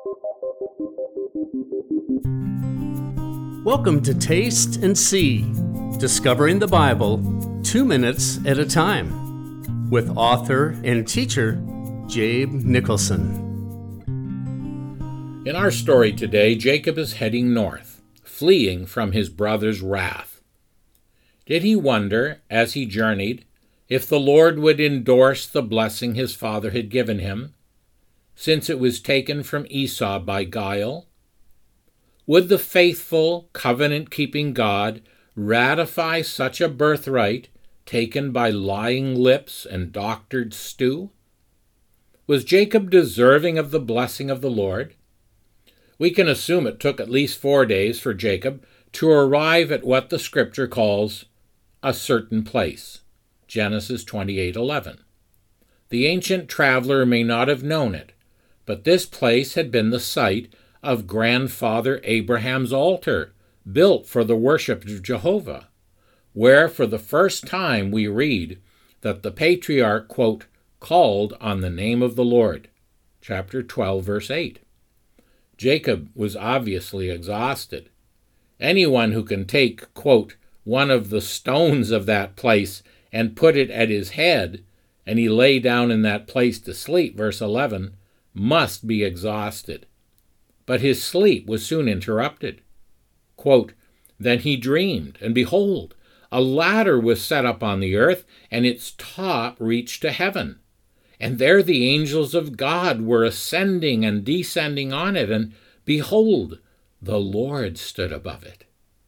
Welcome to Taste and See, Discovering the Bible 2 minutes at a time, with author and teacher Jabe Nicholson. In our story today, Jacob is heading north, fleeing from his brother's wrath. Did he wonder, as he journeyed, if the Lord would endorse the blessing his father had given him, since it was taken from Esau by guile? Would the faithful, covenant-keeping God ratify such a birthright taken by lying lips and doctored stew? Was Jacob deserving of the blessing of the Lord? We can assume it took at least 4 days for Jacob to arrive at what the Scripture calls a certain place, Genesis 28:11. The ancient traveler may not have known it, but this place had been the site of grandfather Abraham's altar, built for the worship of Jehovah, where for the first time we read that the patriarch, quote, called on the name of the Lord, chapter 12, verse 8. Jacob was obviously exhausted. Anyone who can take, quote, one of the stones of that place and put it at his head, and he lay down in that place to sleep, verse 11, must be exhausted. But his sleep was soon interrupted. Quote, then he dreamed, and behold, a ladder was set up on the earth, and its top reached to heaven. And there the angels of God were ascending and descending on it, and behold, the Lord stood above it.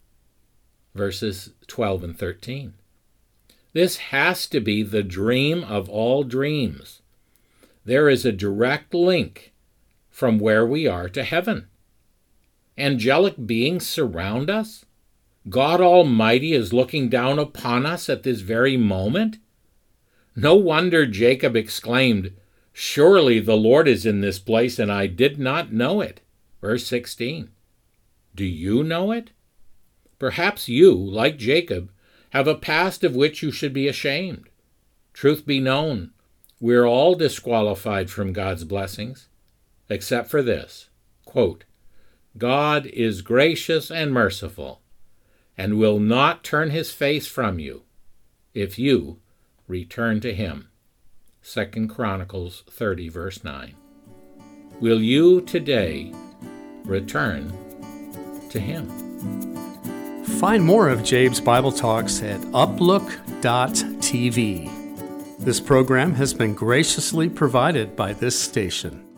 Verses 12 and 13. This has to be the dream of all dreams. There is a direct link from where we are to heaven. Angelic beings surround us. God Almighty is looking down upon us at this very moment. No wonder Jacob exclaimed, surely the Lord is in this place, and I did not know it. Verse 16. Do you know it? Perhaps you, like Jacob, have a past of which you should be ashamed. Truth be known, we're all disqualified from God's blessings, except for this, quote, God is gracious and merciful, and will not turn his face from you, if you return to him. 2 Chronicles 30, verse 9. Will you today return to him? Find more of Jabe's Bible Talks at uplook.tv. This program has been graciously provided by this station.